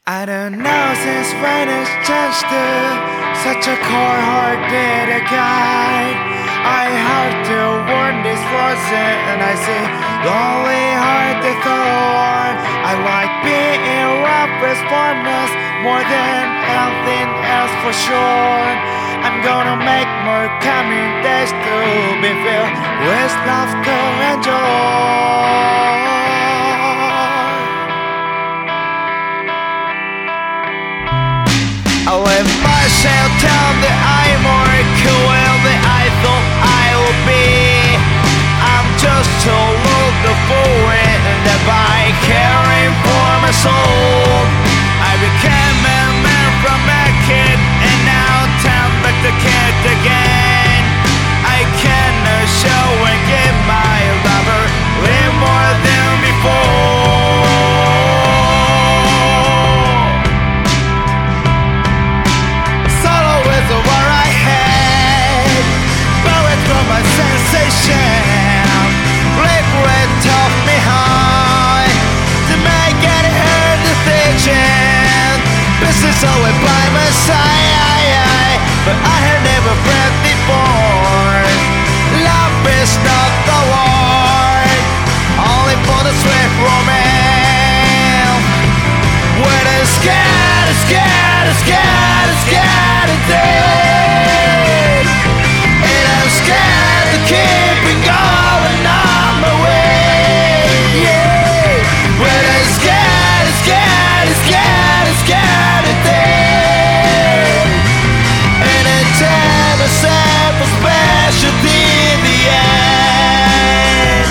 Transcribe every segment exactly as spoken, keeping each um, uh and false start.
I don't know since when it's changed to such a cold-hearted guy. I have to warn this frozen and I see lonely hearted thorn. I like being rough responders more than anything else for sure. I'm gonna make more coming days to be filled with laughter and joy. I let myself tell that I'm more cool than I thought I would be. I'm just so little fool and that by caring for my soul I became a man from a kid and now turn back the kid again. I cannot show and give my lover way more than before. Regret taught me how to make any hard decision. This is always by my side, but I have never felt before. Love is not the word, only for the sweet romance. When I'm scared, scared, scared, scared to death, and I'm scared to keep it going on my way. Yeah, when I'm scared, scared, scared, scared to death, and I tell myself a specialty in the end.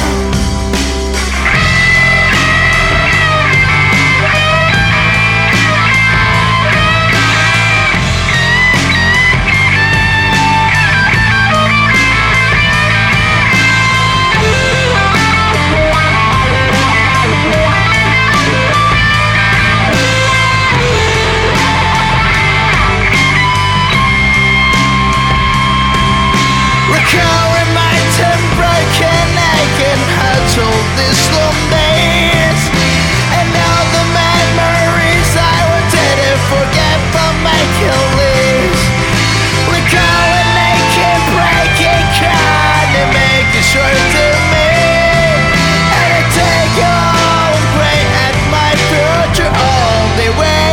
Recalling my broken aching heart all these long days, and all the memories I wanted to forget but make you lose. Recalling aching breaking kind and making sure to me, and I take you all and pray at my future all the way.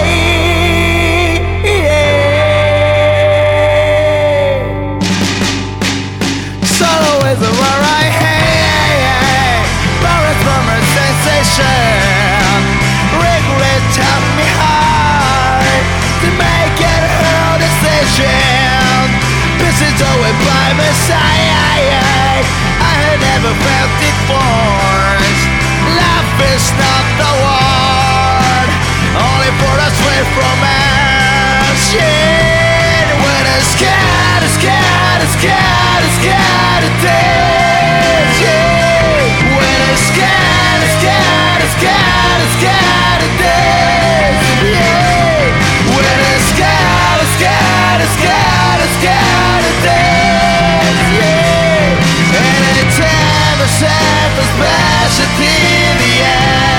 Solo is where I hate, buried from a sensation. Regret taught me hard to make it her decision. This is always by my side, I had never felt it force. Love is not the word, only for a sweet romance. Yeah, when I'm scared, scared, scared, scared to death. Yeah, when I'm scared, scared, scared, scared to death. Yeah, when I'm scared, scared, scared, scared to death. Yeah, and I tell myself a specialty in the end.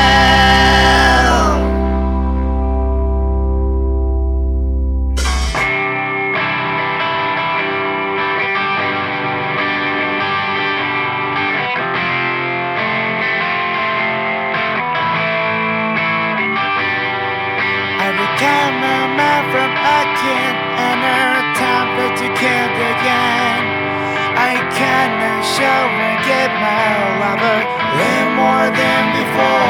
Became a man from a kid, and a time that you can't again. I cannot show and give my lover way more than before.